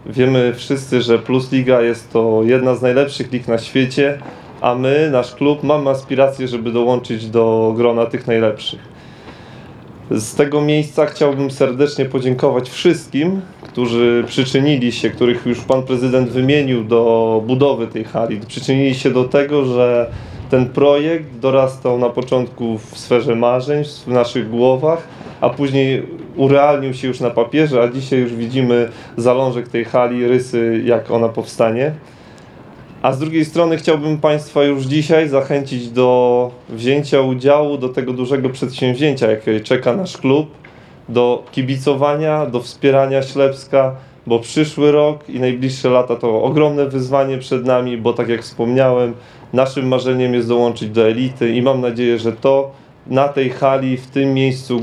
Wiemy wszyscy, że Plus Liga jest to jedna z najlepszych lig na świecie, a my, nasz klub, mamy aspiracje, żeby dołączyć do grona tych najlepszych. Z tego miejsca chciałbym serdecznie podziękować wszystkim, którzy przyczynili się, których już Pan Prezydent wymienił, do budowy tej hali. Przyczynili się do tego, że ten projekt dorastał na początku w sferze marzeń, w naszych głowach, a później urealnił się już na papierze, a dzisiaj już widzimy zalążek tej hali, rysy, jak ona powstanie. A z drugiej strony chciałbym Państwa już dzisiaj zachęcić do wzięcia udziału do tego dużego przedsięwzięcia, jakie czeka nasz klub, do kibicowania, do wspierania Ślepska, bo przyszły rok i najbliższe lata to ogromne wyzwanie przed nami, bo tak jak wspomniałem, naszym marzeniem jest dołączyć do elity i mam nadzieję, że to na tej hali, w tym miejscu